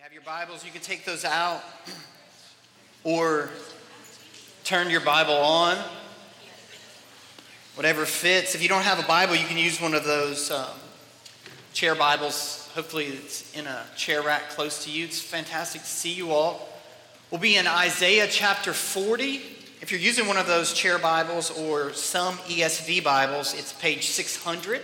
Have your Bibles, you can take those out or turn your Bible on, whatever fits. If you don't have a Bible, you can use one of those chair Bibles. Hopefully it's in a chair rack close to you. It's fantastic to see you all. We'll be in Isaiah chapter 40. If you're using one of those chair Bibles or some ESV Bibles, it's page 600.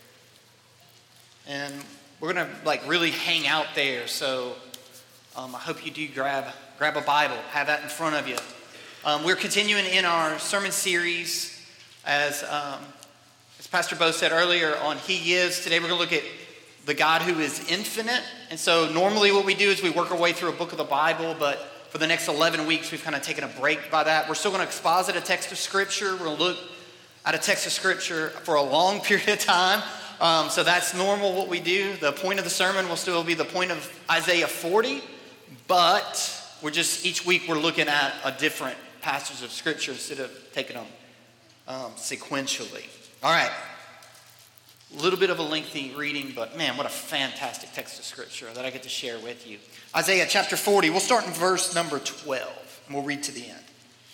And we're going to really hang out there, so I hope you do grab a Bible, have that in front of you. We're continuing in our sermon series, as Pastor Bo said earlier, on He Is. Today we're going to look at the God who is infinite. And so normally what we do is we work our way through a book of the Bible, but for the next 11 weeks we've kind of taken a break by that. We're still going to exposit a text of Scripture. We're going to look at a text of Scripture for a long period of time. So that's normal what we do. The point of the sermon will still be the point of Isaiah 40, but we're just, each week we're looking at a different passage of Scripture instead of taking them sequentially. All right. A little bit of a lengthy reading, but man, what a fantastic text of Scripture that I get to share with you. Isaiah chapter 40, we'll start in verse number 12, and we'll read to the end.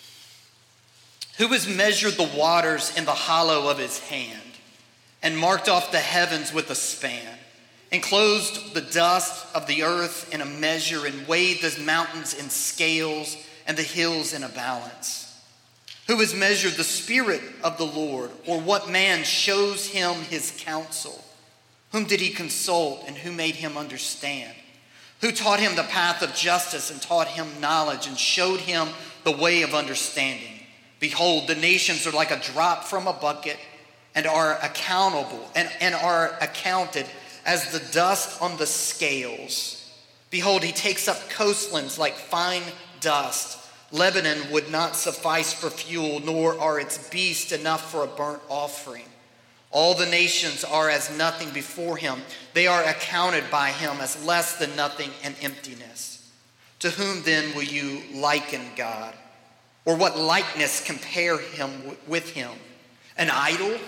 Who has measured the waters in the hollow of his hand, and marked off the heavens with a span, enclosed the dust of the earth in a measure, and weighed the mountains in scales and the hills in a balance? Who has measured the Spirit of the Lord, or what man shows him his counsel? Whom did he consult, and who made him understand? Who taught him the path of justice, and taught him knowledge, and showed him the way of understanding? Behold, the nations are like a drop from a bucket, and are accountable and are accounted as the dust on the scales. Behold, he takes up coastlands like fine dust. Lebanon would not suffice for fuel, nor are its beasts enough for a burnt offering. All the nations are as nothing before him. They are accounted by him as less than nothing and emptiness. To whom then will you liken God? Or what likeness compare him with him? An idol?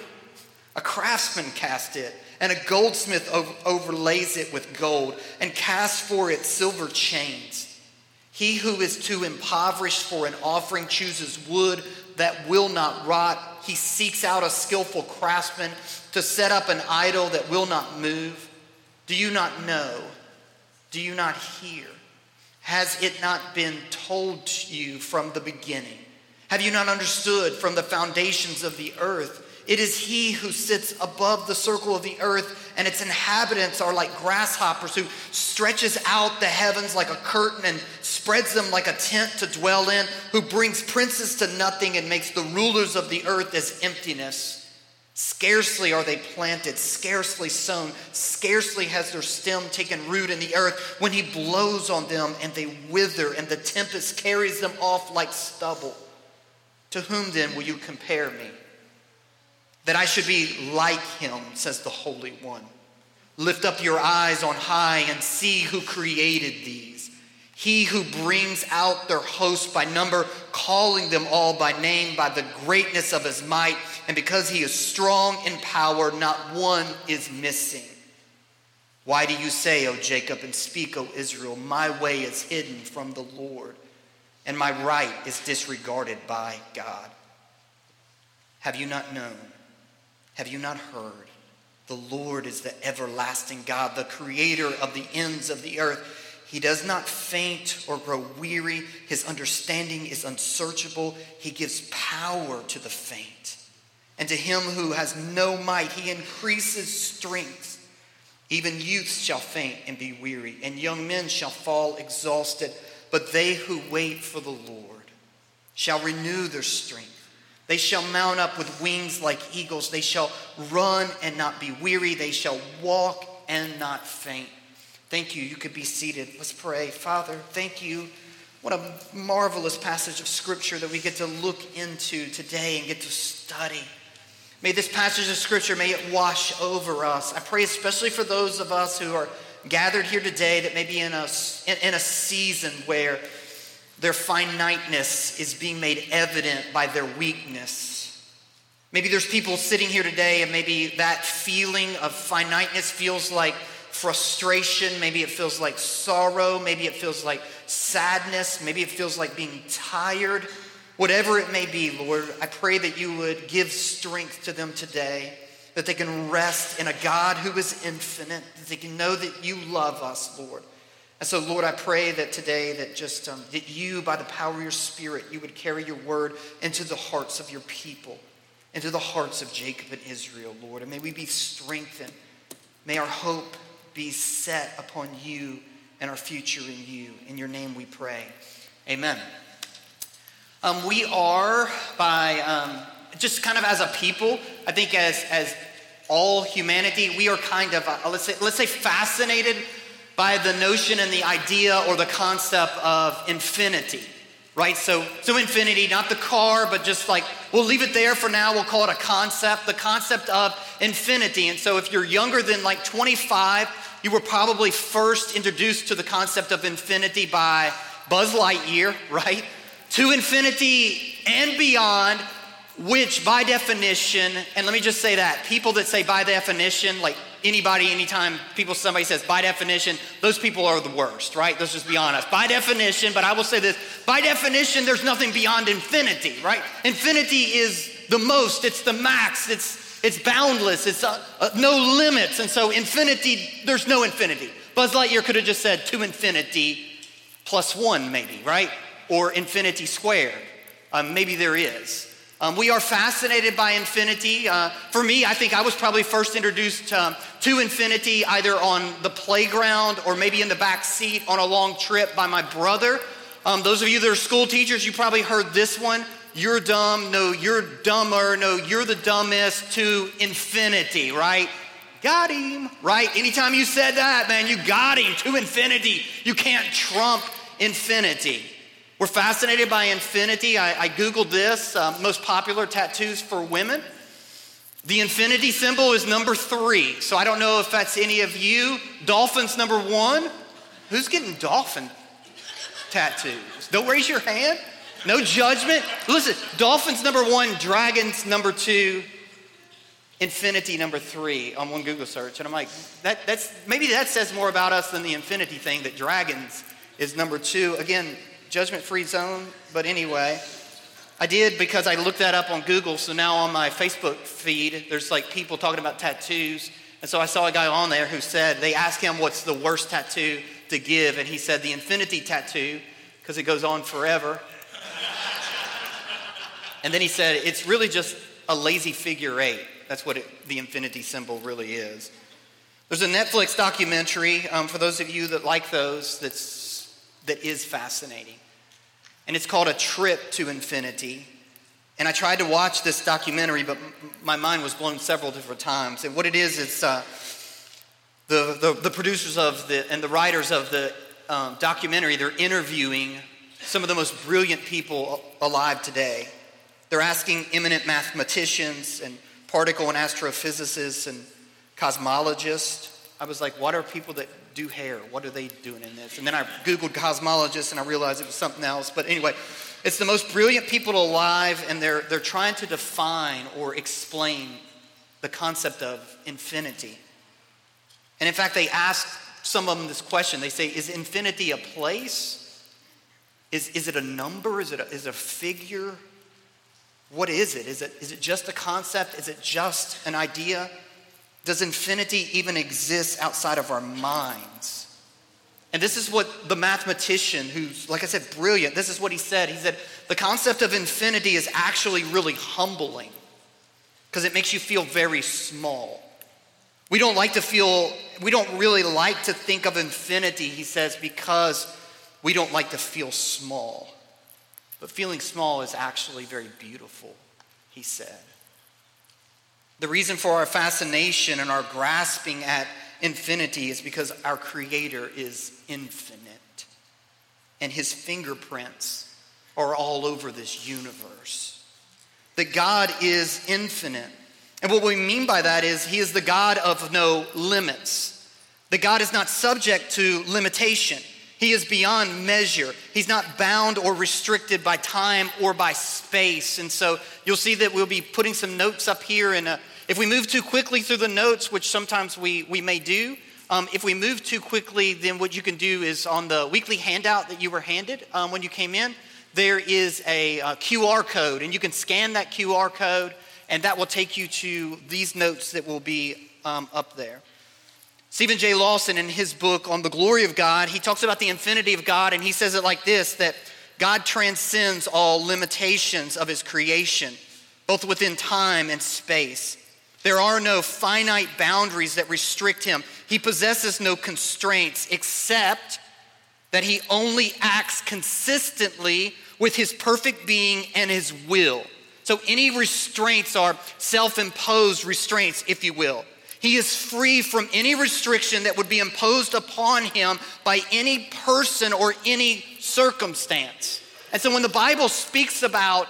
A craftsman cast it, and a goldsmith overlays it with gold, and casts for it silver chains. He who is too impoverished for an offering chooses wood that will not rot. He seeks out a skillful craftsman to set up an idol that will not move. Do you not know? Do you not hear? Has it not been told to you from the beginning? Have you not understood from the foundations of the earth? It is he who sits above the circle of the earth, and its inhabitants are like grasshoppers, who stretches out the heavens like a curtain and spreads them like a tent to dwell in, who brings princes to nothing and makes the rulers of the earth as emptiness. Scarcely are they planted, scarcely sown, scarcely has their stem taken root in the earth, when he blows on them and they wither, and the tempest carries them off like stubble. To whom then will you compare me? That I should be like him, says the Holy One. Lift up your eyes on high and see who created these. He who brings out their host by number, calling them all by name, by the greatness of his might. And because he is strong in power, not one is missing. Why do you say, O Jacob, and speak, O Israel, my way is hidden from the Lord, and my right is disregarded by God? Have you not known? Have you not heard? The Lord is the everlasting God, the creator of the ends of the earth. He does not faint or grow weary. His understanding is unsearchable. He gives power to the faint. And to him who has no might, he increases strength. Even youths shall faint and be weary, and young men shall fall exhausted. But they who wait for the Lord shall renew their strength. They shall mount up with wings like eagles. They shall run and not be weary. They shall walk and not faint. Thank you. You could be seated. Let's pray. Father, thank you. What a marvelous passage of Scripture that we get to look into today and get to study. May this passage of Scripture, may it wash over us. I pray especially for those of us who are gathered here today that may be in a season where their finiteness is being made evident by their weakness. Maybe there's people sitting here today and maybe that feeling of finiteness feels like frustration, maybe it feels like sorrow, maybe it feels like sadness, maybe it feels like being tired. Whatever it may be, Lord, I pray that you would give strength to them today, that they can rest in a God who is infinite, that they can know that you love us, Lord. And so, Lord, I pray that today that you, by the power of your Spirit, you would carry your word into the hearts of your people, into the hearts of Jacob and Israel, Lord. And may we be strengthened. May our hope be set upon you and our future in you. In your name we pray. Amen. We are just kind of as a people, I think as all humanity, we are kind of, let's say fascinated by the notion and the idea or the concept of infinity, right? So infinity, not the car, but just like, we'll leave it there for now. We'll call it a concept, the concept of infinity. And so if you're younger than like 25, you were probably first introduced to the concept of infinity by Buzz Lightyear, right? To infinity and beyond, which by definition, and let me just say that, people that say by definition, like anybody, anytime somebody says by definition, those people are the worst, right? Let's just be honest. By definition, but I will say this, by definition, there's nothing beyond infinity, right? Infinity is the most, it's the max, it's boundless, it's no limits. And so infinity, there's no infinity. Buzz Lightyear could have just said to infinity plus one maybe, right? Or infinity squared. Maybe there is. We are fascinated by infinity. For me, I think I was probably first introduced to infinity either on the playground or maybe in the back seat on a long trip by my brother. Those of you that are school teachers, you probably heard this one. You're dumb, no, you're dumber, no, you're the dumbest, to infinity, right? Got him, right? Anytime you said that, man, you got him, to infinity. You can't trump infinity. We're fascinated by infinity. I Googled this, most popular tattoos for women. The infinity symbol is number 3. So I don't know if that's any of you. Dolphin's number 1. Who's getting dolphin tattoos? Don't raise your hand. No judgment. Listen, dolphin's number 1, dragons number 2, infinity number 3 on one Google search. And I'm like, maybe that says more about us than the infinity thing, that dragons is number 2. Again, judgment-free zone, but anyway, I did because I looked that up on Google, so now on my Facebook feed, there's like people talking about tattoos, and so I saw a guy on there who said, they asked him what's the worst tattoo to give, and he said the infinity tattoo, because it goes on forever. And then he said, it's really just a lazy figure 8. That's what the infinity symbol really is. There's a Netflix documentary, for those of you that like those, that is fascinating. And it's called A Trip to Infinity. And I tried to watch this documentary, but my mind was blown several different times. And what it is, it's the producers and the writers of the documentary, they're interviewing some of the most brilliant people alive today. They're asking eminent mathematicians and particle and astrophysicists and cosmologists. I was like, what are people that do hair? What are they doing in this? And then I Googled cosmologists and I realized it was something else. But anyway, it's the most brilliant people alive, and they're trying to define or explain the concept of infinity. And in fact, they ask some of them this question. They say, is infinity a place? Is it a number? Is it a figure? What is it? Is it just a concept? Is it just an idea? Does infinity even exist outside of our minds? And this is what the mathematician, who's, like I said, brilliant, this is what he said. He said, the concept of infinity is actually really humbling because it makes you feel very small. We don't really like to think of infinity, he says, because we don't like to feel small. But feeling small is actually very beautiful, he said. The reason for our fascination and our grasping at infinity is because our Creator is infinite, and his fingerprints are all over this universe. That God is infinite. And what we mean by that is he is the God of no limits. That God is not subject to limitation. He is beyond measure. He's not bound or restricted by time or by space. And so you'll see that we'll be putting some notes up here. And if we move too quickly through the notes, which sometimes we may do, If we move too quickly, then what you can do is on the weekly handout that you were handed when you came in, there is a QR code, and you can scan that QR code, and that will take you to these notes that will be up there. Stephen J. Lawson, in his book on the glory of God, he talks about the infinity of God, and he says it like this, that God transcends all limitations of his creation, both within time and space. There are no finite boundaries that restrict him. He possesses no constraints except that he only acts consistently with his perfect being and his will. So any restraints are self-imposed restraints, if you will. He is free from any restriction that would be imposed upon him by any person or any circumstance. And so when the Bible speaks about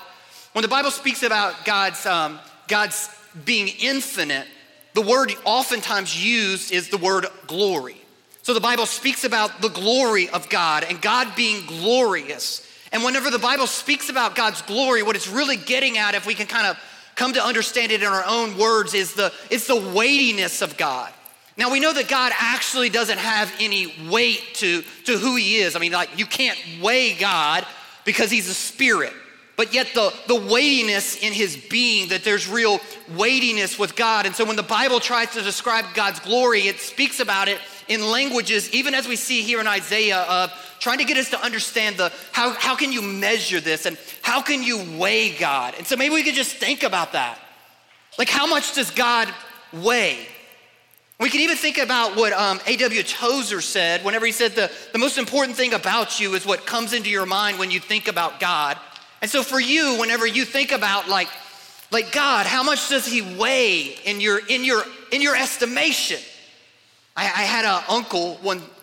God's being infinite, the word oftentimes used is the word glory. So the Bible speaks about the glory of God and God being glorious. And whenever the Bible speaks about God's glory, what it's really getting at, if we can kind of come to understand it in our own words, it's the weightiness of God. Now we know that God actually doesn't have any weight to who he is. I mean, like, you can't weigh God because he's a spirit. But yet the weightiness in his being, that there's real weightiness with God. And so when the Bible tries to describe God's glory, it speaks about it in languages, even as we see here in Isaiah, of trying to get us to understand how can you measure this and how can you weigh God? And so maybe we could just think about that. Like, how much does God weigh? We can even think about what A.W. Tozer said whenever he said the most important thing about you is what comes into your mind when you think about God. And so for you, whenever you think about like God, how much does he weigh in your estimation? I had an uncle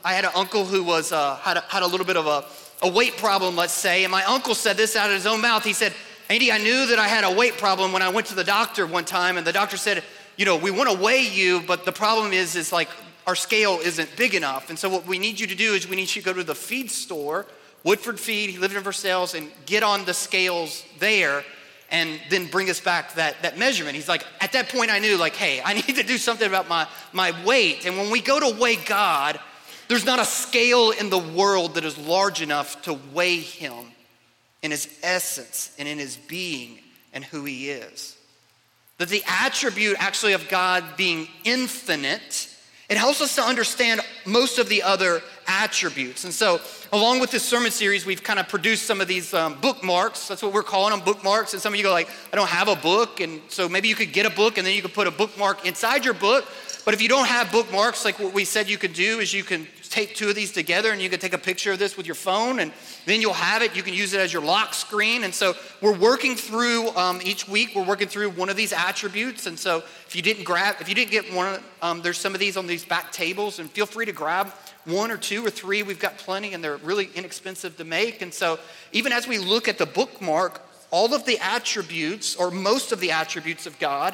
who was had a little bit of a weight problem, let's say, and my uncle said this out of his own mouth. He said, "Andy, I knew that I had a weight problem when I went to the doctor one time, and the doctor said, we want to weigh you, but the problem is like our scale isn't big enough. And so what we need you to do is we need you to go to the feed store, Woodford Feed, he lived in Versailles, and get on the scales there and then bring us back that measurement." He's like, at that point I knew, like, hey, I need to do something about my weight. And when we go to weigh God, there's not a scale in the world that is large enough to weigh him in his essence and in his being and who he is. That the attribute actually of God being infinite, it helps us to understand most of the other attributes. And so along with this sermon series, we've kind of produced some of these bookmarks. That's what we're calling them, bookmarks. And some of you go like, I don't have a book. And so maybe you could get a book and then you could put a bookmark inside your book. But if you don't have bookmarks, like what we said you could do is you can take two of these together and you can take a picture of this with your phone and then you'll have it. You can use it as your lock screen. And so we're working through each week, we're working through one of these attributes. And so if you didn't get one, there's some of these on these back tables, and feel free to grab one or two or three. We've got plenty and they're really inexpensive to make. And so even as we look at the bookmark, all of the attributes or most of the attributes of God,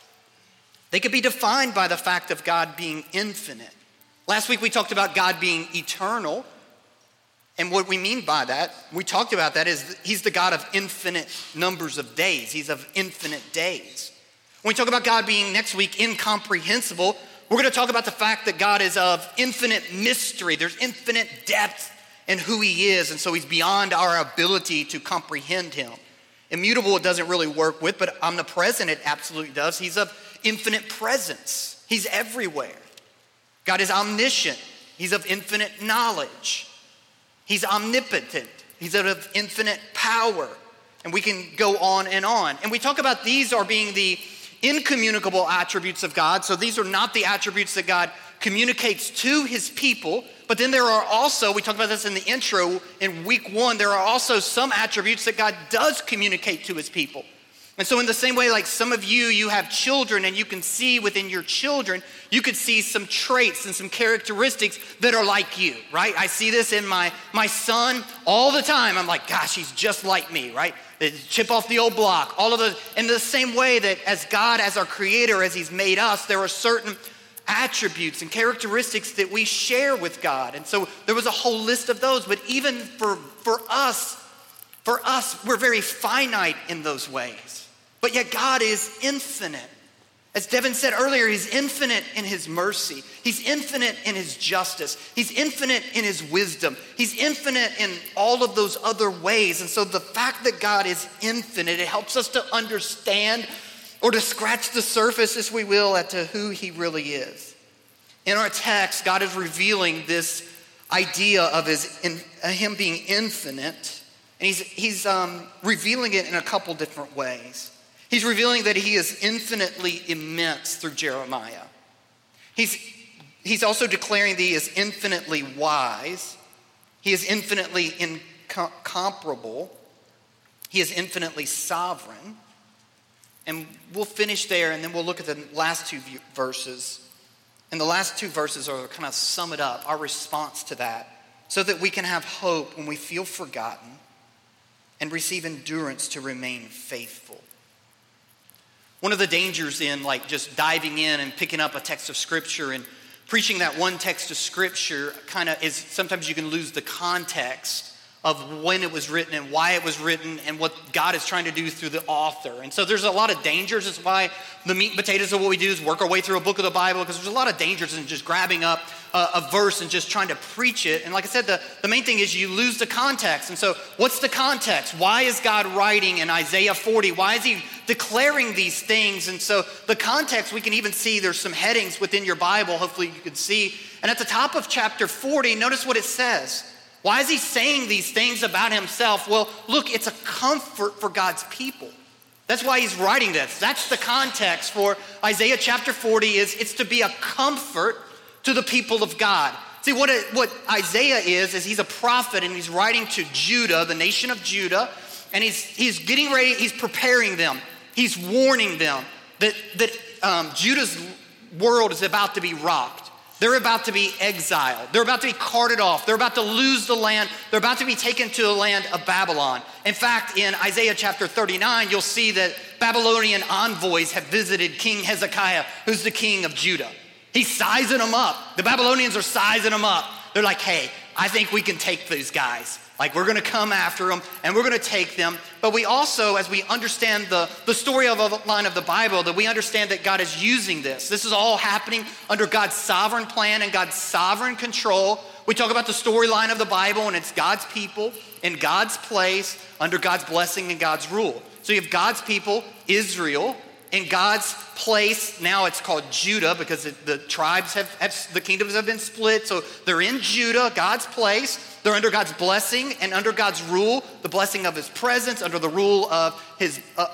they could be defined by the fact of God being infinite. Last week we talked about God being eternal. And what we mean by that, we talked about that, is he's the God of infinite numbers of days. He's of infinite days. When we talk about God being, next week, incomprehensible, we're going to talk about the fact that God is of infinite mystery. There's infinite depth in who he is, and so he's beyond our ability to comprehend him. Immutable it doesn't really work with, but omnipresent it absolutely does. He's of infinite presence. He's everywhere. God is omniscient. He's of infinite knowledge. He's omnipotent. He's of infinite power. And we can go on and on. And we talk about these are being the incommunicable attributes of God. So these are not the attributes that God communicates to his people. But then there are also, we talked about this in the intro in week 1, there are also some attributes that God does communicate to his people. And so in the same way, like some of you have children, and you can see within your children, you could see some traits and some characteristics that are like you, right? I see this in my son all the time. I'm like, gosh, he's just like me, right? They chip off the old block, all of those. In the same way that as God, as our creator, as he's made us, there are certain attributes and characteristics that we share with God. And so there was a whole list of those. But even for us, we're very finite in those ways. But yet God is infinite. As Devin said earlier, he's infinite in his mercy. He's infinite in his justice. He's infinite in his wisdom. He's infinite in all of those other ways. And so the fact that God is infinite, it helps us to understand or to scratch the surface, as we will, as to who he really is. In our text, God is revealing this idea of him being infinite, and he's revealing it in a couple different ways. He's revealing that he is infinitely immense through Jeremiah. He's also declaring that he is infinitely wise. He is infinitely incomparable. He is infinitely sovereign. And we'll finish there, and then we'll look at the last two verses. And the last two verses are kind of sum it up, our response to that, so that we can have hope when we feel forgotten and receive endurance to remain faithful. One of the dangers in like just diving in and picking up a text of Scripture and preaching that one text of Scripture kind of is sometimes you can lose the context of when it was written and why it was written and what God is trying to do through the author. And so there's a lot of dangers. That's why the meat and potatoes of what we do is work our way through a book of the Bible, because there's a lot of dangers in just grabbing up a verse and just trying to preach it. And like I said, the main thing is you lose the context. And so what's the context? Why is God writing in Isaiah 40? Why is he declaring these things? And so the context, we can even see there's some headings within your Bible, hopefully you can see. And at the top of chapter 40, notice what it says. Why is he saying these things about himself? Well, look, it's a comfort for God's people. That's why he's writing this. That's the context for Isaiah chapter 40 it's to be a comfort to the people of God. See, what Isaiah is he's a prophet and he's writing to Judah, the nation of Judah, and he's getting ready, he's preparing them. He's warning them that Judah's world is about to be rocked. They're about to be exiled. They're about to be carted off. They're about to lose the land. They're about to be taken to the land of Babylon. In fact, in Isaiah chapter 39, you'll see that Babylonian envoys have visited King Hezekiah, who's the king of Judah. He's sizing them up. The Babylonians are sizing them up. They're like, hey, I think we can take these guys. Like, we're going to come after them and we're going to take them. But we also, as we understand the story of a line of the Bible, that we understand that God is using this. This is all happening under God's sovereign plan and God's sovereign control. We talk about the storyline of the Bible, and it's God's people in God's place under God's blessing and God's rule. So you have God's people, Israel, in God's place. Now it's called Judah because the tribes the kingdoms have been split. So they're in Judah, God's place. They're under God's blessing and under God's rule, the blessing of his presence, under the rule of his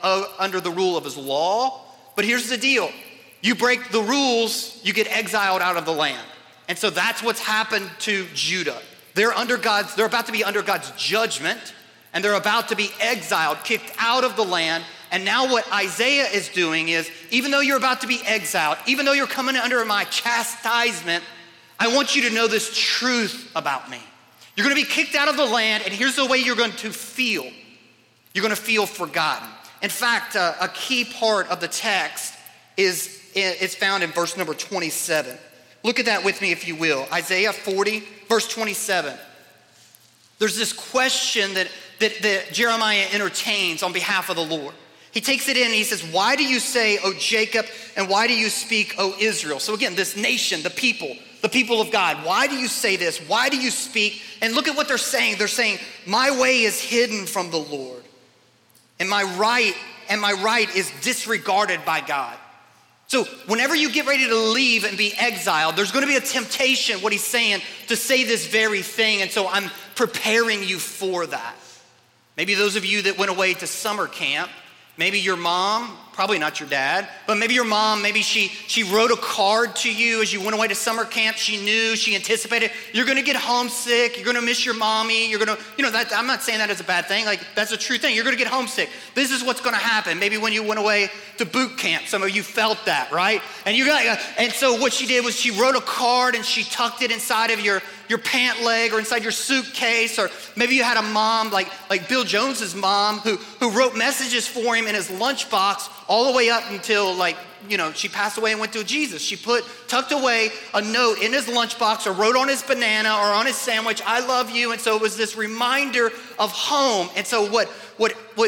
law. But here's the deal. You break the rules, you get exiled out of the land. And so that's what's happened to Judah. They're about to be under God's judgment, and they're about to be exiled, kicked out of the land. And now what Isaiah is doing is, even though you're about to be exiled, even though you're coming under my chastisement, I want you to know this truth about me. You're going to be kicked out of the land, and here's the way you're going to feel. You're going to feel forgotten. In fact, a key part of the text is found in verse number 27. Look at that with me, if you will. Isaiah 40, verse 27. There's this question that Jeremiah entertains on behalf of the Lord. He takes it in and he says, why do you say, O Jacob, and why do you speak, O Israel? So again, this nation, the people of God. Why do you say this? Why do you speak? And look at what they're saying. They're saying, my way is hidden from the Lord, and my right is disregarded by God. So whenever you get ready to leave and be exiled, there's going to be a temptation, what he's saying, to say this very thing. And so I'm preparing you for that. Maybe those of you that went away to summer camp, maybe your mom, probably not your dad, but maybe your mom, maybe she wrote a card to you as you went away to summer camp. She knew, she anticipated, you're going to get homesick. You're going to miss your mommy. You're going to, I'm not saying that as a bad thing. Like, that's a true thing. You're going to get homesick. This is what's going to happen. Maybe when you went away to boot camp, some of you felt that, right? And so what she did was she wrote a card and she tucked it inside of your pant leg or inside your suitcase. Or maybe you had a mom like Bill Jones's mom who wrote messages for him in his lunchbox all the way up until she passed away and went to Jesus. She tucked away a note in his lunchbox or wrote on his banana or on his sandwich, I love you. And so it was this reminder of home. And so what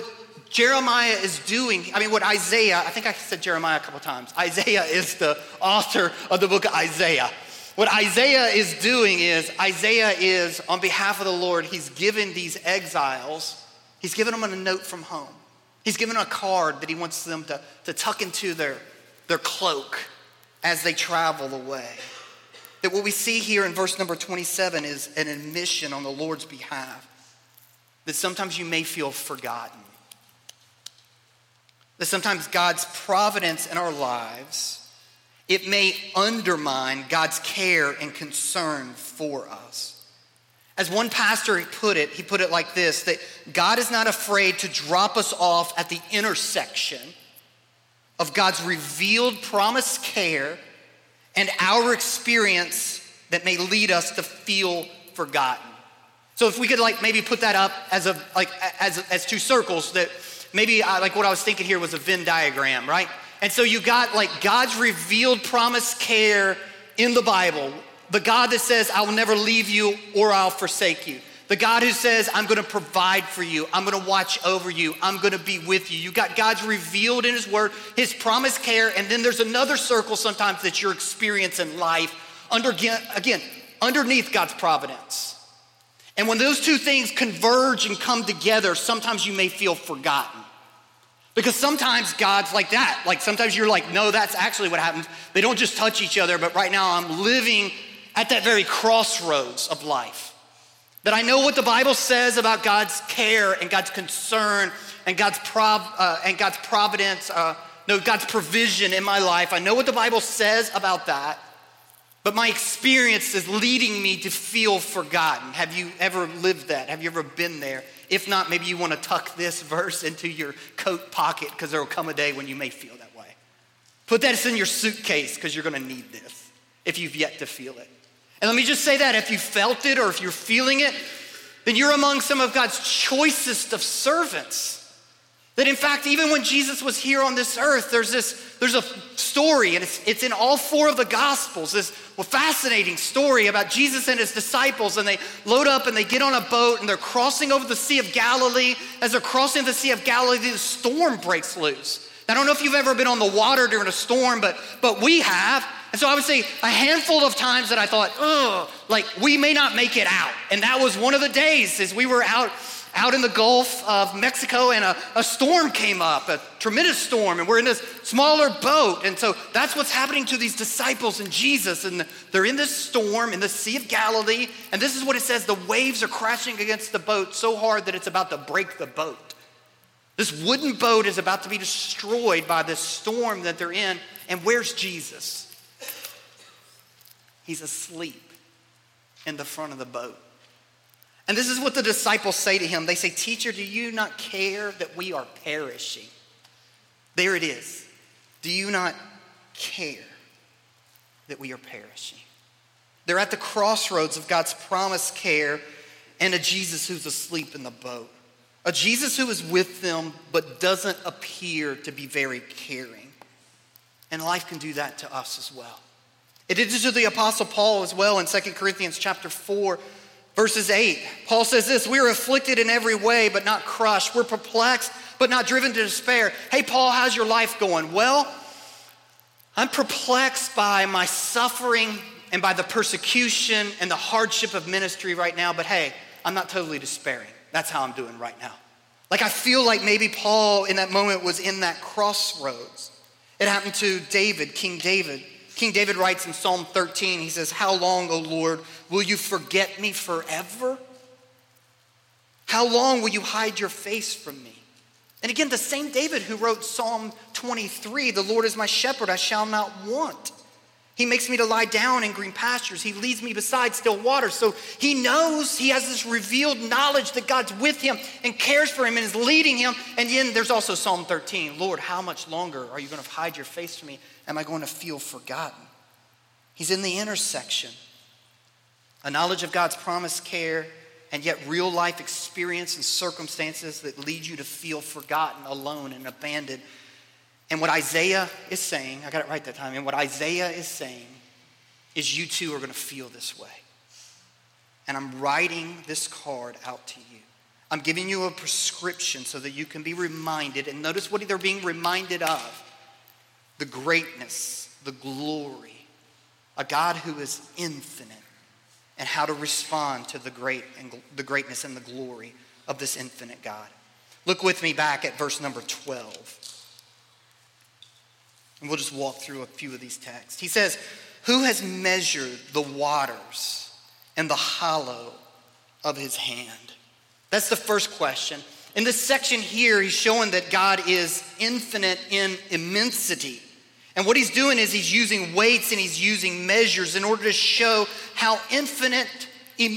Jeremiah is doing, what Isaiah, I think I said Jeremiah a couple times. Isaiah is the author of the book of Isaiah. What Isaiah is doing is, Isaiah is, on behalf of the Lord, he's given these exiles, he's given them a note from home. He's given them a card that he wants them to tuck into their cloak as they travel away. That what we see here in verse number 27 is an admission on the Lord's behalf. That sometimes you may feel forgotten. That sometimes God's providence in our lives, it may undermine God's care and concern for us. As one pastor put it like this, that God is not afraid to drop us off at the intersection of God's revealed promised care and our experience that may lead us to feel forgotten. So if we could maybe put that up as two circles, that maybe what I was thinking here was a Venn diagram, right? And so you got God's revealed promised care in the Bible. The God that says, I will never leave you or I'll forsake you. The God who says, I'm going to provide for you. I'm going to watch over you. I'm going to be with you. You got God's revealed in his word, his promised care. And then there's another circle sometimes that you're experiencing life underneath God's providence. And when those two things converge and come together, sometimes you may feel forgotten. Because sometimes God's like that. Sometimes you're like, no, that's actually what happens. They don't just touch each other, but right now I'm living at that very crossroads of life. That I know what the Bible says about God's care and God's concern and God's providence, God's provision in my life. I know what the Bible says about that, but my experience is leading me to feel forgotten. Have you ever lived that? Have you ever been there? If not, maybe you want to tuck this verse into your coat pocket because there will come a day when you may feel that way. Put that in your suitcase because you're going to need this if you've yet to feel it. And let me just say that if you felt it or if you're feeling it, then you're among some of God's choicest of servants. That in fact, even when Jesus was here on this earth, there's a story, and it's in all four of the Gospels, this fascinating story about Jesus and his disciples, and they load up and they get on a boat and they're crossing over the Sea of Galilee. As they're crossing the Sea of Galilee, the storm breaks loose. Now, I don't know if you've ever been on the water during a storm, but we have. And so I would say a handful of times that I thought, we may not make it out. And that was one of the days as we were out in the Gulf of Mexico, and a storm came up, a tremendous storm, and we're in this smaller boat. And so that's what's happening to these disciples and Jesus, and they're in this storm in the Sea of Galilee, and this is what it says: the waves are crashing against the boat so hard that it's about to break the boat. This wooden boat is about to be destroyed by this storm that they're in, and where's Jesus? He's asleep in the front of the boat. And this is what the disciples say to him. They say, "Teacher, do you not care that we are perishing?" There it is. Do you not care that we are perishing? They're at the crossroads of God's promised care and a Jesus who's asleep in the boat. A Jesus who is with them but doesn't appear to be very caring. And life can do that to us as well. It did to the Apostle Paul as well in 2 Corinthians chapter 4, verses 8. Paul says this: "We are afflicted in every way, but not crushed. We're perplexed, but not driven to despair." Hey, Paul, how's your life going? Well, I'm perplexed by my suffering and by the persecution and the hardship of ministry right now, but hey, I'm not totally despairing. That's how I'm doing right now. I feel like maybe Paul in that moment was in that crossroads. It happened to David, King David. King David writes in Psalm 13, he says, "How long, O Lord, will you forget me forever? How long will you hide your face from me?" And again, the same David who wrote Psalm 23, "The Lord is my shepherd, I shall not want. He makes me to lie down in green pastures. He leads me beside still waters." So he knows, he has this revealed knowledge that God's with him and cares for him and is leading him. And then there's also Psalm 13, "Lord, how much longer are you going to hide your face from me? Am I going to feel forgotten?" He's in the intersection. A knowledge of God's promised care and yet real life experience and circumstances that lead you to feel forgotten, alone, and abandoned. And what Isaiah is saying, I got it right that time, and what Isaiah is saying is you too are going to feel this way. And I'm writing this card out to you. I'm giving you a prescription so that you can be reminded. And notice what they're being reminded of. The greatness, the glory. A God who is infinite. And how to respond to the greatness and the glory of this infinite God. Look with me back at verse number 12. And we'll just walk through a few of these texts. He says, who has measured the waters in the hollow of his hand? That's the first question. In this section here, he's showing that God is infinite in immensity. And what he's doing is he's using weights and he's using measures in order to show how infinitely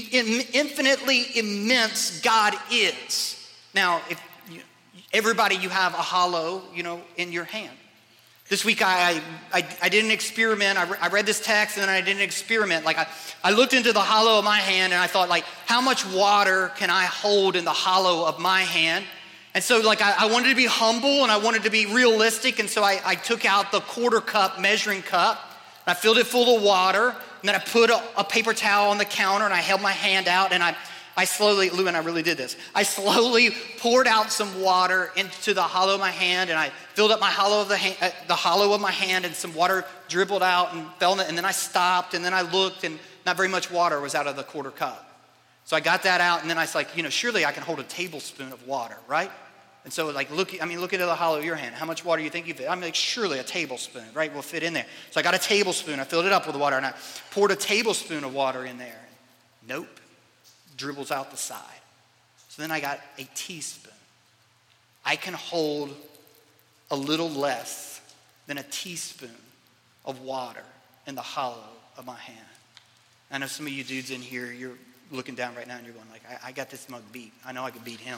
immense God is. Now, if everybody, you have a hollow, in your hand. This week I did an experiment. I read this text and then I did an experiment. Like I looked into the hollow of my hand and I thought, like, how much water can I hold in the hollow of my hand? And so I wanted to be humble and I wanted to be realistic. And so I took out the quarter cup measuring cup and I filled it full of water. And then I put a paper towel on the counter and I held my hand out and I slowly, Lou and I really did this. I slowly poured out some water into the hollow of my hand and I filled up the hollow of my hand, and some water dribbled out and fell in it. And then I stopped and then I looked and not very much water was out of the quarter cup. So I got that out and then I was like, surely I can hold a tablespoon of water, right? And so look into the hollow of your hand. How much water do you think you fit? I'm like, surely a tablespoon, right, will fit in there. So I got a tablespoon. I filled it up with water and I poured a tablespoon of water in there. Nope. Dribbles out the side. So then I got a teaspoon. I can hold a little less than a teaspoon of water in the hollow of my hand. I know some of you dudes in here, you're looking down right now and you're going like, I got this mug beat. I know I could beat him.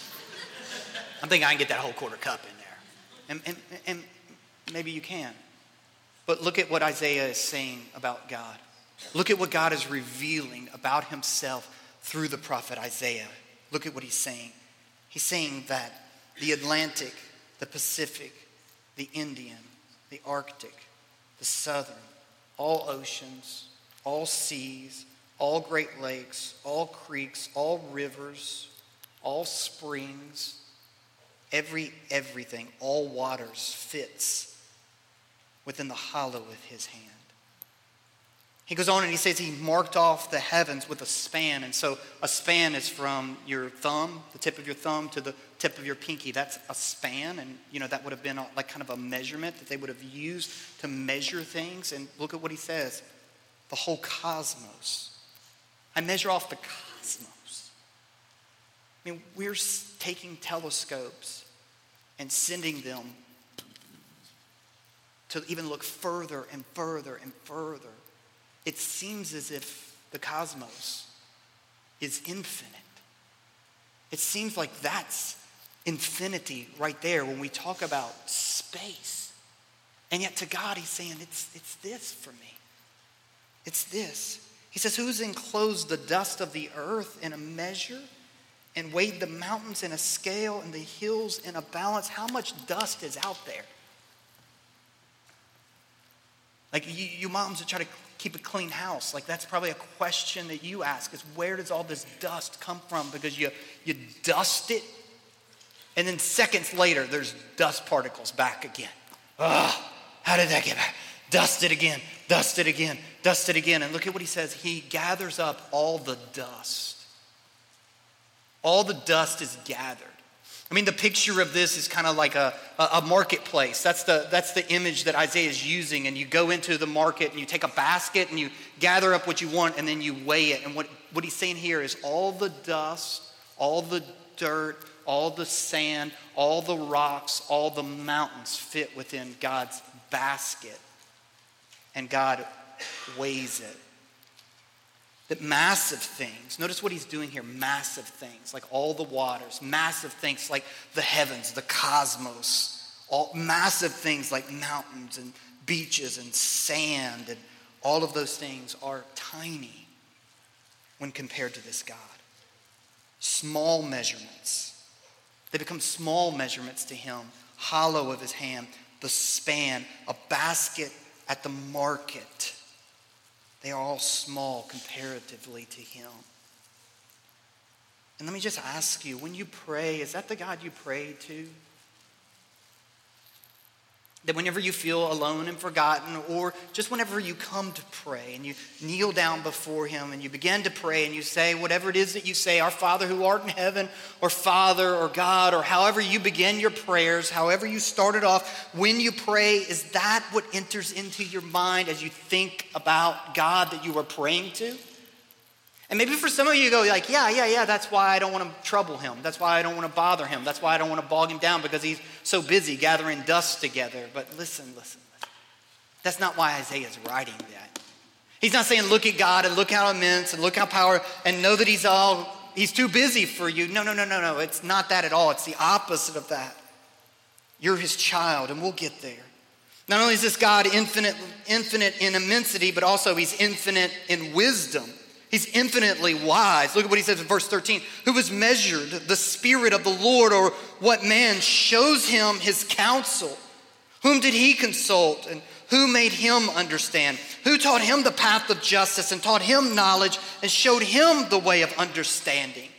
I'm thinking I can get that whole quarter cup in there. And maybe you can. But look at what Isaiah is saying about God. Look at what God is revealing about himself through the prophet Isaiah. Look at what he's saying. He's saying that the Atlantic, the Pacific, the Indian, the Arctic, the Southern, all oceans, all seas, all Great Lakes, all creeks, all rivers, all springs, everything, all waters fits within the hollow of his hand. He goes on and he says he marked off the heavens with a span. And so a span is from your thumb, the tip of your thumb, to the tip of your pinky. That's a span. And, that would have been like kind of a measurement that they would have used to measure things. And look at what he says. The whole cosmos. I measure off the cosmos. I mean, we're taking telescopes and sending them to even look further and further and further. It seems as if the cosmos is infinite. It seems like that's infinity right there when we talk about space. And yet to God, he's saying, it's this for me. It's this. He says, who's enclosed the dust of the earth in a measure and weighed the mountains in a scale and the hills in a balance? How much dust is out there? Like you moms that try to keep a clean house, like that's probably a question that you ask is, where does all this dust come from? Because you dust it, and then seconds later, there's dust particles back again. Oh, how did that get back? Dust it again, dust it again, dust it again. And look at what he says. He gathers up all the dust. All the dust is gathered. I mean, the picture of this is kind of like a marketplace. That's the image that Isaiah is using. And you go into the market and you take a basket and you gather up what you want and then you weigh it. And what he's saying here is all the dust, all the dirt, all the sand, all the rocks, all the mountains fit within God's basket. And God weighs it. That massive things, notice what he's doing here, massive things, like all the waters, massive things like the heavens, the cosmos, all massive things like mountains and beaches and sand, and all of those things are tiny when compared to this God. Small measurements. They become small measurements to him, hollow of his hand, the span, a basket at the market. They are all small comparatively to him. And let me just ask you, when you pray, is that the God you pray to? That whenever you feel alone and forgotten, or just whenever you come to pray and you kneel down before him and you begin to pray and you say whatever it is that you say, our Father who art in heaven, or Father, or God, or however you begin your prayers, however you started off, when you pray, is that what enters into your mind as you think about God that you are praying to? And maybe for some of you go like, yeah, that's why I don't want to trouble him. That's why I don't want to bother him. That's why I don't want to bog him down, because he's so busy gathering dust together. But listen. That's not why Isaiah is writing that. He's not saying look at God and look how immense and look how powerful and know that he's too busy for you. No. It's not that at all. It's the opposite of that. You're his child, and we'll get there. Not only is this God infinite in immensity, but also he's infinite in wisdom. He's infinitely wise. Look at what he says in verse 13. Who has measured the Spirit of the Lord, or what man shows him his counsel? Whom did he consult, and who made him understand? Who taught him the path of justice and taught him knowledge and showed him the way of understanding?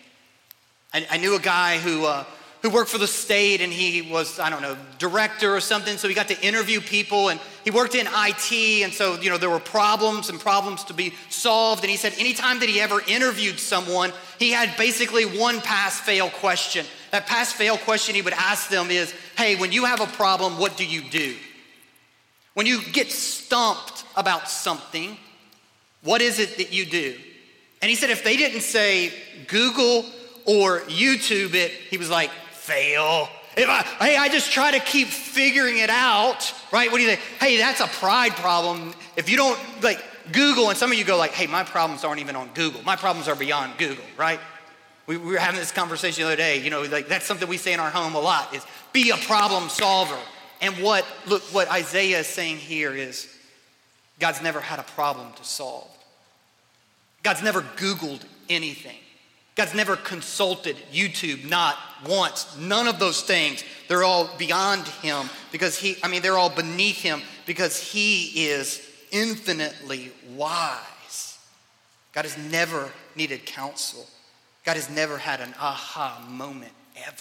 I knew a guy who worked for the state, and he was, director or something. So he got to interview people, and he worked in IT. And so, there were problems to be solved. And he said anytime that he ever interviewed someone, he had basically one pass-fail question. That pass-fail question he would ask them is, hey, when you have a problem, what do you do? When you get stumped about something, what is it that you do? And he said if they didn't say Google or YouTube it, he was like, fail. I just try to keep figuring it out, right? What do you think? Hey, that's a pride problem. If you don't Google, and some of you go like, hey, my problems aren't even on Google. My problems are beyond Google, right? We were having this conversation the other day, that's something we say in our home a lot is be a problem solver. And what Isaiah is saying here is God's never had a problem to solve. God's never Googled anything. God's never consulted YouTube, not once. None of those things. They're all beyond him because they're all beneath him because he is infinitely wise. God has never needed counsel. God has never had an aha moment ever.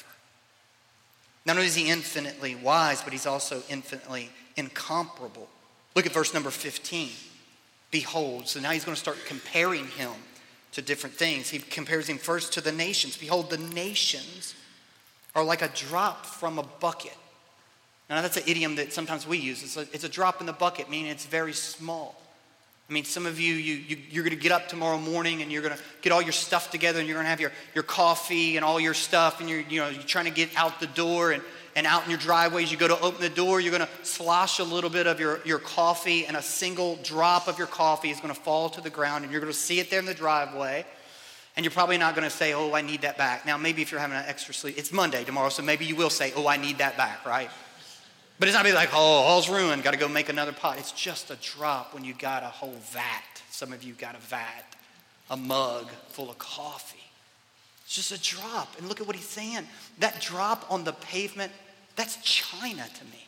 Not only is he infinitely wise, but he's also infinitely incomparable. Look at verse number 15. Behold, so now he's going to start comparing him to different things. He compares him first to the nations. Behold, the nations are like a drop from a bucket. Now that's an idiom that sometimes we use. It's a drop in the bucket, meaning it's very small. Some of you're going to get up tomorrow morning and you're going to get all your stuff together and you're going to have your coffee and all your stuff and you're trying to get out the door and out in your driveways. You go to open the door, you're going to slosh a little bit of your coffee, and a single drop of your coffee is going to fall to the ground, and you're going to see it there in the driveway. And you're probably not going to say, oh, I need that back. Now, maybe if you're having an extra sleep, it's Monday tomorrow, so maybe you will say, oh, I need that back, right? But it's not be like, oh, all's ruined, got to go make another pot. It's just a drop when you got a whole vat. Some of you got a vat, a mug full of coffee. It's just a drop. And look at what he's saying. That drop on the pavement, that's China to me.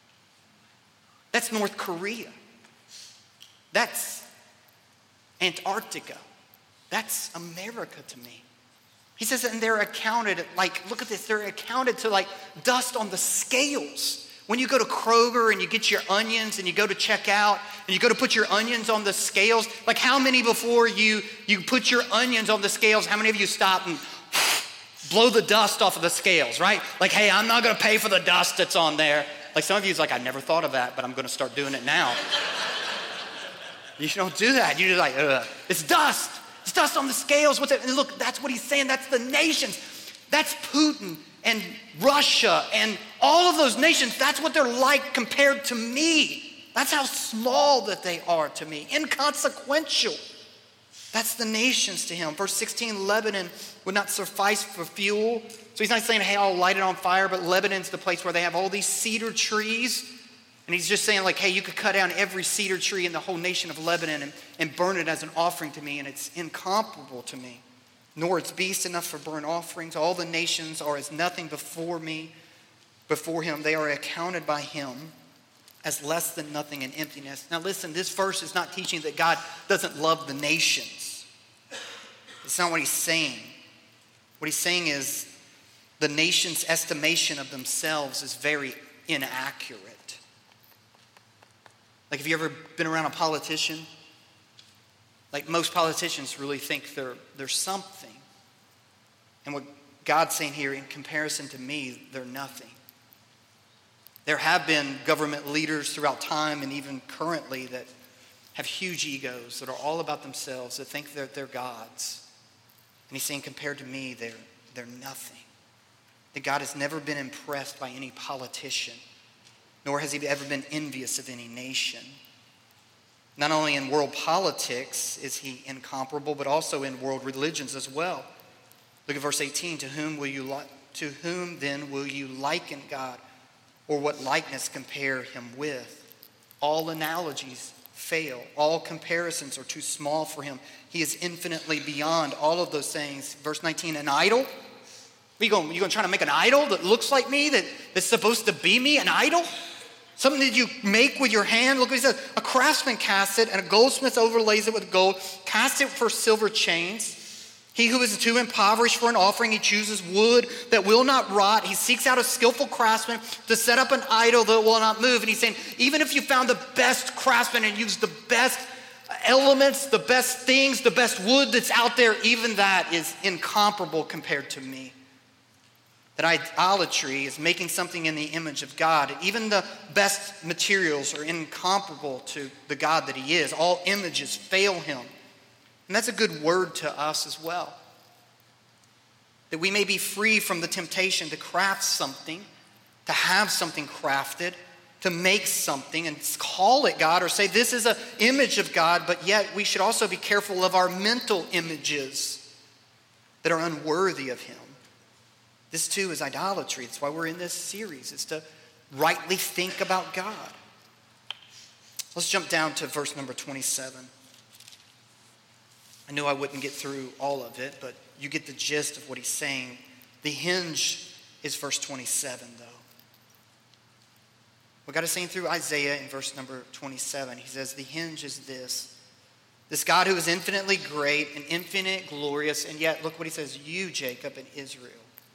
That's North Korea. That's Antarctica. That's America to me. He says, and they're accounted, look at this, they're accounted to dust on the scales. When you go to Kroger and you get your onions and you go to check out and you go to put your onions on the scales, how many before you put your onions on the scales, how many of you stop and blow the dust off of the scales, right? Hey, I'm not going to pay for the dust that's on there. Some of you is I never thought of that, but I'm going to start doing it now. You don't do that. You're just ugh. It's dust. It's dust on the scales. What's it? And look, that's what he's saying. That's the nations. That's Putin and Russia and all of those nations. That's what they're like compared to me. That's how small that they are to me. Inconsequential. That's the nations to him. Verse 16, Lebanon would not suffice for fuel. So he's not saying, hey, I'll light it on fire, but Lebanon's the place where they have all these cedar trees. And he's just saying hey, you could cut down every cedar tree in the whole nation of Lebanon and burn it as an offering to me, and it's incomparable to me. Nor its beasts enough for burnt offerings. All the nations are as nothing before him. They are accounted by him as less than nothing in emptiness. Now listen, this verse is not teaching that God doesn't love the nations. It's not what he's saying. What he's saying is the nation's estimation of themselves is very inaccurate. Like, have you ever been around a politician? Like, most politicians really think they're something. And what God's saying here, in comparison to me, they're nothing. There have been government leaders throughout time and even currently that have huge egos, that are all about themselves, that think they're gods. And he's saying, compared to me, they're nothing. That God has never been impressed by any politician, nor has he ever been envious of any nation. Not only in world politics is he incomparable, but also in world religions as well. Look at verse 18. To whom then will you liken God, or what likeness compare him with? All analogies fail. All comparisons are too small for him. He is infinitely beyond all of those things. Verse 19, an idol? You going to try to make an idol that looks like me, that's supposed to be me, an idol? Something that you make with your hand? Look what he says. A craftsman casts it, and a goldsmith overlays it with gold, casts it for silver chains. He who is too impoverished for an offering, he chooses wood that will not rot. He seeks out a skillful craftsman to set up an idol that will not move. And he's saying, even if you found the best craftsman and used the best elements, the best things, the best wood that's out there, even that is incomparable compared to me. That idolatry is making something in the image of God. And even the best materials are incomparable to the God that he is. All images fail him. And that's a good word to us as well. That we may be free from the temptation to craft something, to have something crafted, to make something and call it God or say this is an image of God, but yet we should also be careful of our mental images that are unworthy of him. This too is idolatry. That's why we're in this series. It's to rightly think about God. Let's jump down to verse number 27. I knew I wouldn't get through all of it, but you get the gist of what he's saying. The hinge is verse 27, though. What God is saying through Isaiah in verse number 27, he says, the hinge is this. This God who is infinitely great and infinite glorious, and yet, look what he says, you, Jacob, and Israel.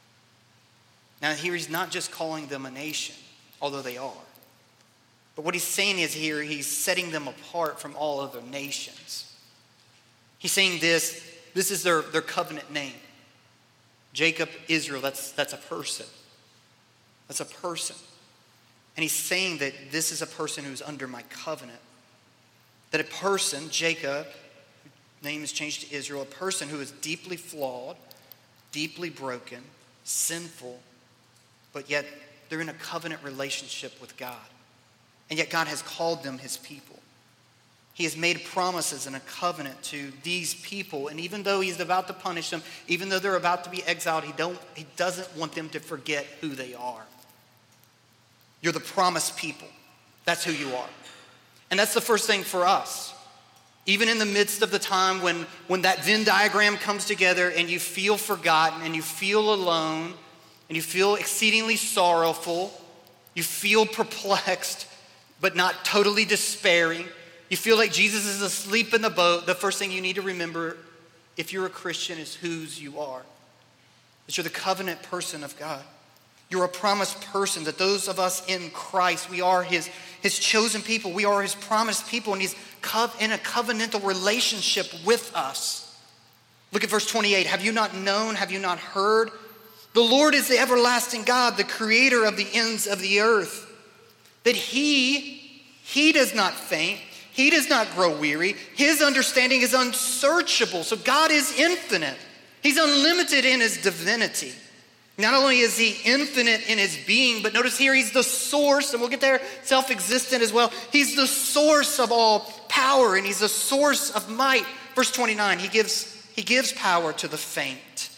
Now here he's not just calling them a nation, although they are. But what he's saying is here, he's setting them apart from all other nations. He's saying this is their covenant name. Jacob, Israel, that's a person. That's a person. And he's saying that this is a person who's under my covenant. That a person, Jacob, name is changed to Israel, a person who is deeply flawed, deeply broken, sinful, but yet they're in a covenant relationship with God. And yet God has called them his people. He has made promises in a covenant to these people. And even though he's about to punish them, even though they're about to be exiled, he doesn't want them to forget who they are. You're the promised people. That's who you are. And that's the first thing for us. Even in the midst of the time when that Venn diagram comes together and you feel forgotten and you feel alone and you feel exceedingly sorrowful, you feel perplexed but not totally despairing, you feel like Jesus is asleep in the boat, the first thing you need to remember, if you're a Christian, is whose you are. That you're the covenant person of God. You're a promised person, that those of us in Christ, we are his chosen people. We are his promised people, and he's in a covenantal relationship with us. Look at verse 28. Have you not known? Have you not heard? The Lord is the everlasting God, the creator of the ends of the earth. That he does not faint. He does not grow weary. His understanding is unsearchable. So God is infinite. He's unlimited in his divinity. Not only is he infinite in his being, but notice here he's the source, and we'll get there, self-existent as well. He's the source of all power, and he's the source of might. Verse 29, he gives power to the faint.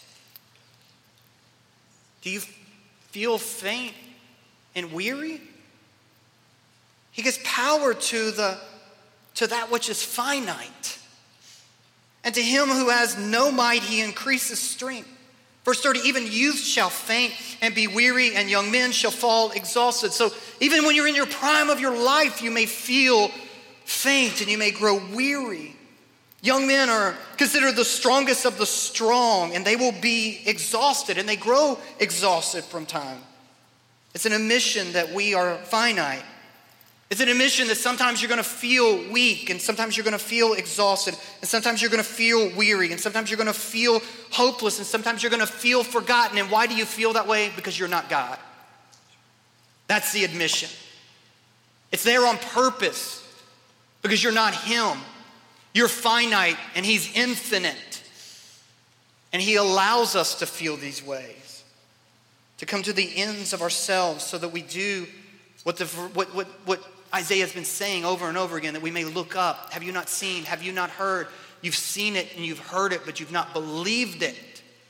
Do you feel faint and weary? He gives power to that which is finite. And to him who has no might, he increases strength. Verse 30, even youth shall faint and be weary, and young men shall fall exhausted. So even when you're in your prime of your life, you may feel faint and you may grow weary. Young men are considered the strongest of the strong, and they will be exhausted, and they grow exhausted from time. It's an admission that we are finite. It's an admission that sometimes you're going to feel weak, and sometimes you're going to feel exhausted, and sometimes you're going to feel weary, and sometimes you're going to feel hopeless, and sometimes you're going to feel forgotten. And why do you feel that way? Because you're not God. That's the admission. It's there on purpose because you're not Him. You're finite and He's infinite. And He allows us to feel these ways, to come to the ends of ourselves so that we do what Isaiah has been saying over and over again, that we may look up. Have you not seen? Have you not heard? You've seen it and you've heard it, but you've not believed it.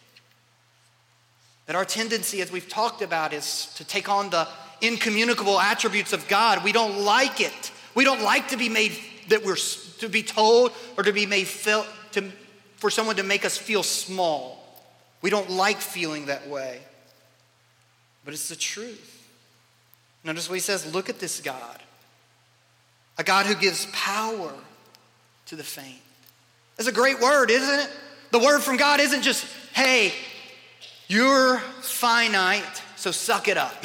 That our tendency, as we've talked about, is to take on the incommunicable attributes of God. We don't like it. We don't like to be made, that we're to be told or to be made felt, for someone to make us feel small. We don't like feeling that way. But it's the truth. Notice what he says, look at this God. A God who gives power to the faint. That's a great word, isn't it? The word from God isn't just, hey, you're finite, so suck it up.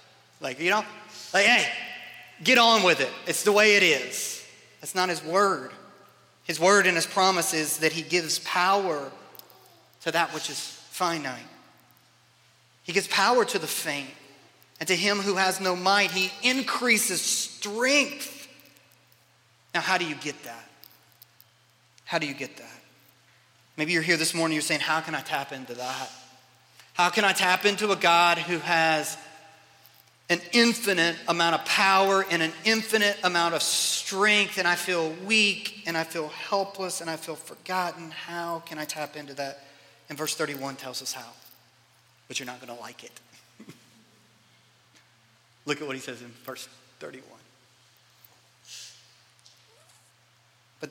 Hey, get on with it. It's the way it is. That's not His word. His word and His promise is that He gives power to that which is finite. He gives power to the faint, and to him who has no might, He increases strength. Now, how do you get that? How do you get that? Maybe you're here this morning, you're saying, how can I tap into that? How can I tap into a God who has an infinite amount of power and an infinite amount of strength, and I feel weak and I feel helpless and I feel forgotten? How can I tap into that? And verse 31 tells us how, but you're not going to like it. Look at what he says in verse 31. But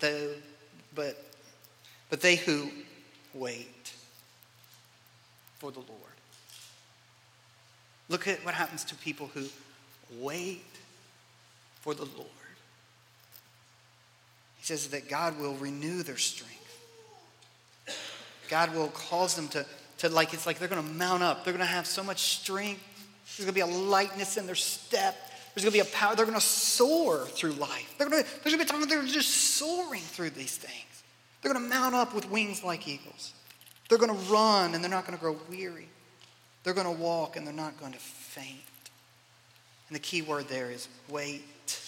they who wait for the Lord. Look at what happens to people who wait for the Lord. He says that God will renew their strength. God will cause them to it's like they're going to mount up. They're going to have so much strength. There's going to be a lightness in their step. There's going to be a power. They're going to soar through life. There's going to be times they're just soaring through these things. They're going to mount up with wings like eagles. They're going to run and they're not going to grow weary. They're going to walk and they're not going to faint. And the key word there is wait.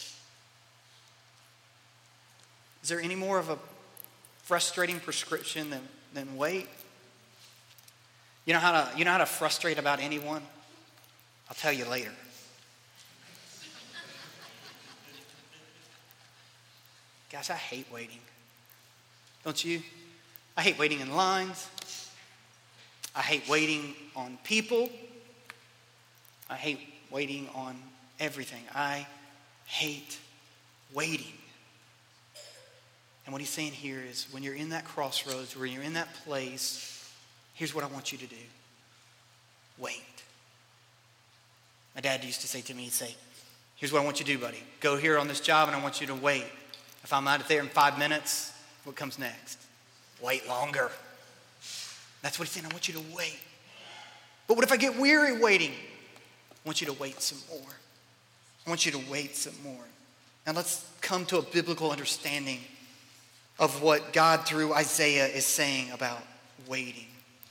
Is there any more of a frustrating prescription than wait? You know how to frustrate about anyone? I'll tell you later. Guys, I hate waiting. Don't you? I hate waiting in lines. I hate waiting on people. I hate waiting on everything. I hate waiting. And what he's saying here is when you're in that crossroads, when you're in that place, here's what I want you to do. Wait. My dad used to say to me, he'd say, here's what I want you to do, buddy. Go here on this job and I want you to wait. If I'm out there in 5 minutes, what comes next? Wait longer. That's what he's saying. I want you to wait. But what if I get weary waiting? I want you to wait some more. I want you to wait some more. Now let's come to a biblical understanding of what God through Isaiah is saying about waiting.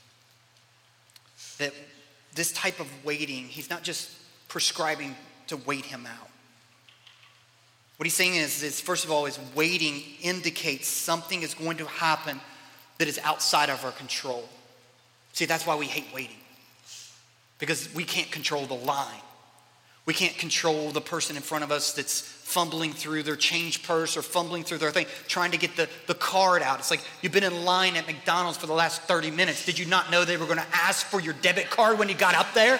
That this type of waiting, he's not just prescribing to wait him out. What he's saying is first of all, is waiting indicates something is going to happen that is outside of our control. See, that's why we hate waiting. Because we can't control the line. We can't control the person in front of us that's fumbling through their change purse or fumbling through their thing, trying to get the card out. It's like you've been in line at McDonald's for the last 30 minutes. Did you not know they were going to ask for your debit card when you got up there?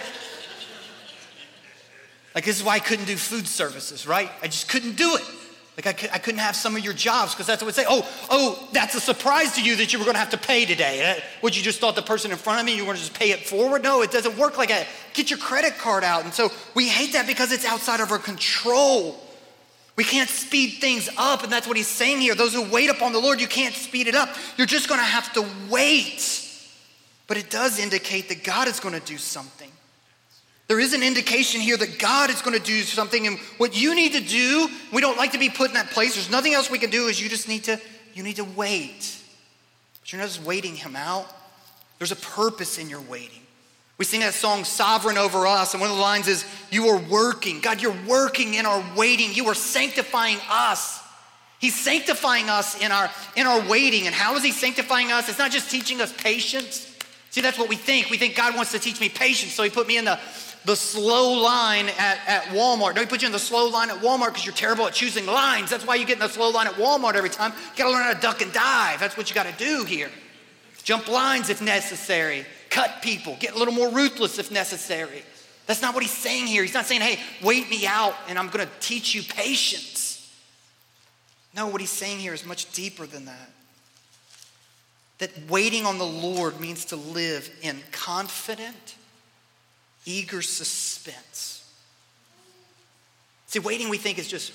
Like, this is why I couldn't do food services, right? I just couldn't do it. Like, I couldn't have some of your jobs because that's what it would say. Oh, that's a surprise to you that you were going to have to pay today. What, you just thought the person in front of me, you were going to just pay it forward? No, it doesn't work like that. Get your credit card out. And so we hate that because it's outside of our control. We can't speed things up, and that's what he's saying here. Those who wait upon the Lord, you can't speed it up. You're just going to have to wait. But it does indicate that God is going to do something. There is an indication here that God is going to do something, and what you need to do, we don't like to be put in that place. There's nothing else we can do, is you need to wait. But you're not just waiting him out. There's a purpose in your waiting. We sing that song, Sovereign Over Us, and one of the lines is, you are working. God, you're working in our waiting. You are sanctifying us. He's sanctifying us in our waiting. And how is he sanctifying us? It's not just teaching us patience. See, that's what we think. We think God wants to teach me patience, so he put me in the slow line at Walmart. No, he put you in the slow line at Walmart because you're terrible at choosing lines. That's why you get in the slow line at Walmart every time. You gotta learn how to duck and dive. That's what you gotta do here. Jump lines if necessary. Cut people. Get a little more ruthless if necessary. That's not what he's saying here. He's not saying, hey, wait me out and I'm gonna teach you patience. No, what he's saying here is much deeper than that. That waiting on the Lord means to live in confident, eager suspense. See, waiting we think is just,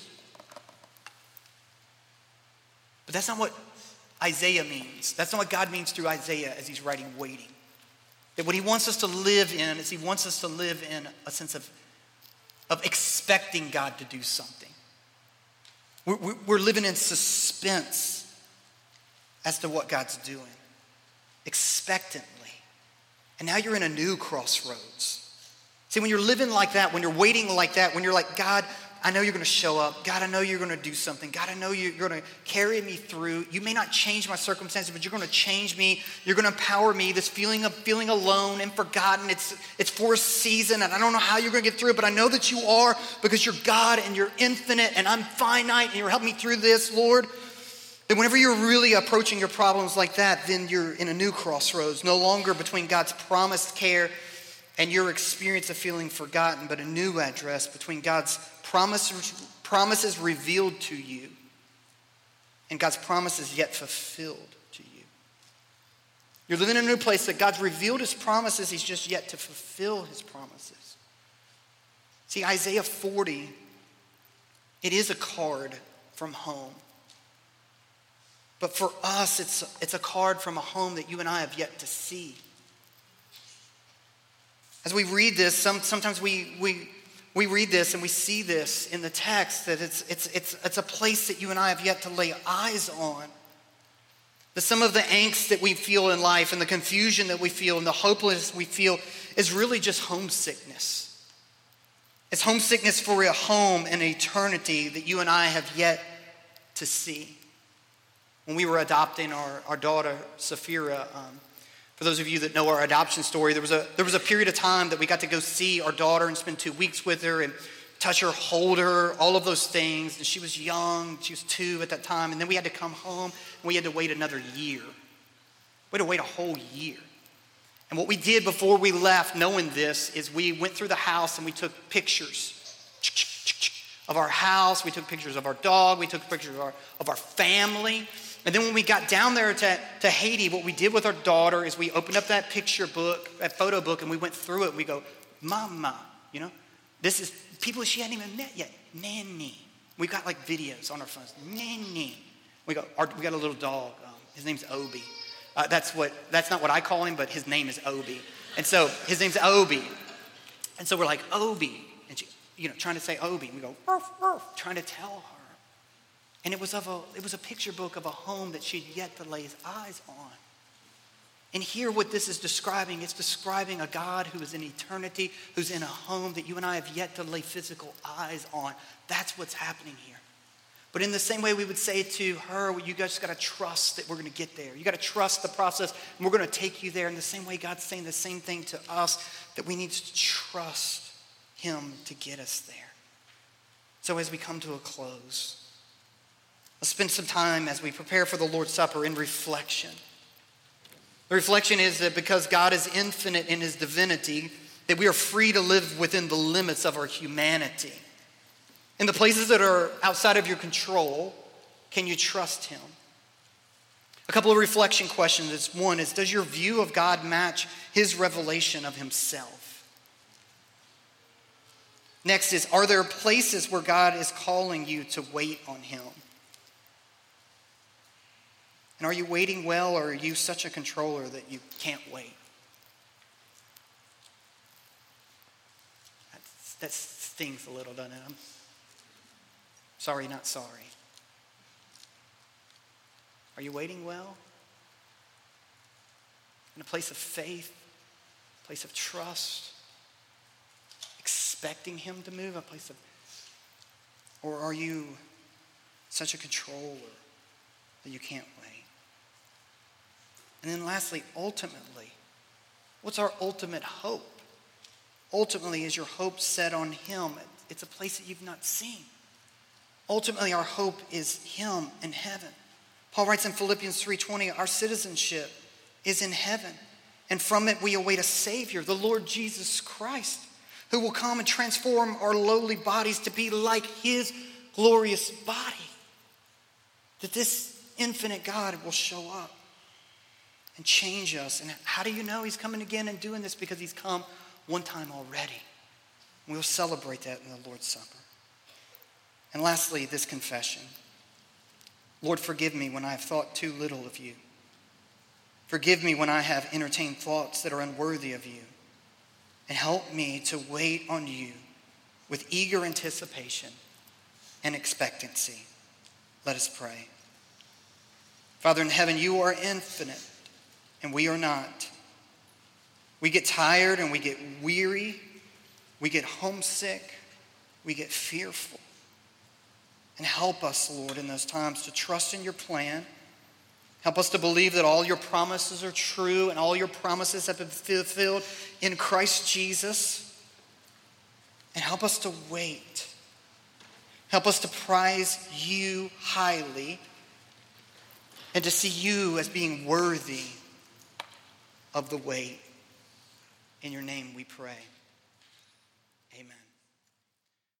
but that's not what Isaiah means. That's not what God means through Isaiah as he's writing waiting. That what he wants us to live in is he wants us to live in a sense of expecting God to do something. We're living in suspense as to what God's doing, expectantly. And now you're in a new crossroads. See, when you're living like that, when you're waiting like that, when you're like, God, I know you're going to show up. God, I know you're going to do something. God, I know you're going to carry me through. You may not change my circumstances, but you're going to change me. You're going to empower me. This feeling of feeling alone and forgotten, it's for a season, and I don't know how you're going to get through it, but I know that you are, because you're God and you're infinite and I'm finite and you're helping me through this, Lord. Then whenever you're really approaching your problems like that, then you're in a new crossroads, no longer between God's promised care and your experience of feeling forgotten, but a new address between God's promises revealed to you and God's promises yet fulfilled to you. You're living in a new place that God's revealed his promises, he's just yet to fulfill his promises. See, Isaiah 40, it is a card from home. But for us, it's a card from a home that you and I have yet to see. As we read this, sometimes we read this and we see this in the text, that it's a place that you and I have yet to lay eyes on. That some of the angst that we feel in life and the confusion that we feel and the hopelessness we feel is really just homesickness. It's homesickness for a home and eternity that you and I have yet to see. When we were adopting our daughter, Saphira, for those of you that know our adoption story, there was a period of time that we got to go see our daughter and spend 2 weeks with her and touch her, hold her, all of those things. And she was young. She was 2 at that time. And then we had to come home and we had to wait another year. We had to wait a whole year. And what we did before we left, knowing this, is we went through the house and we took pictures of our house. We took pictures of our dog. We took pictures of our family. And then when we got down there to Haiti, what we did with our daughter is we opened up that picture book, that photo book, and we went through it. And we go, Mama, this is people she hadn't even met yet. Nanny. We've got like videos on our phones. Nanny. We got a little dog. His name's Obi. That's not what I call him, but his name is Obi. And so his name's Obi. And so we're like, Obi. And she, trying to say Obi. And we go, ruff, ruff, trying to tell her. And it was a picture book of a home that she'd yet to lay his eyes on. And here what this is describing, it's describing a God who is in eternity, who's in a home that you and I have yet to lay physical eyes on. That's what's happening here. But in the same way we would say to her, well, you guys got to trust that we're going to get there. You got to trust the process, and we're going to take you there. In the same way, God's saying the same thing to us, that we need to trust him to get us there. So as we come to a close, let's spend some time as we prepare for the Lord's Supper in reflection. The reflection is that because God is infinite in his divinity, that we are free to live within the limits of our humanity. In the places that are outside of your control, can you trust him? A couple of reflection questions. One is, does your view of God match his revelation of himself? Next is, are there places where God is calling you to wait on him? And are you waiting well, or are you such a controller that you can't wait? That stings a little, doesn't it? I'm sorry, not sorry. Are you waiting well? In a place of faith, a place of trust, expecting him to move, a place of, or are you such a controller that you can't wait? And then lastly, ultimately, what's our ultimate hope? Ultimately, is your hope set on him? It's a place that you've not seen. Ultimately, our hope is him in heaven. Paul writes in Philippians 3:20, our citizenship is in heaven, and from it we await a Savior, the Lord Jesus Christ, who will come and transform our lowly bodies to be like his glorious body. That this infinite God will show up and change us. And how do you know he's coming again and doing this? Because he's come one time already. We'll celebrate that in the Lord's Supper. And lastly, this confession. Lord, forgive me when I have thought too little of you. Forgive me when I have entertained thoughts that are unworthy of you. And help me to wait on you with eager anticipation and expectancy. Let us pray. Father in heaven, you are infinite and we are not. We get tired and we get weary. We get homesick. We get fearful. And help us, Lord, in those times to trust in your plan. Help us to believe that all your promises are true and all your promises have been fulfilled in Christ Jesus. And help us to wait. Help us to prize you highly and to see you as being worthy of the wait. In your name we pray.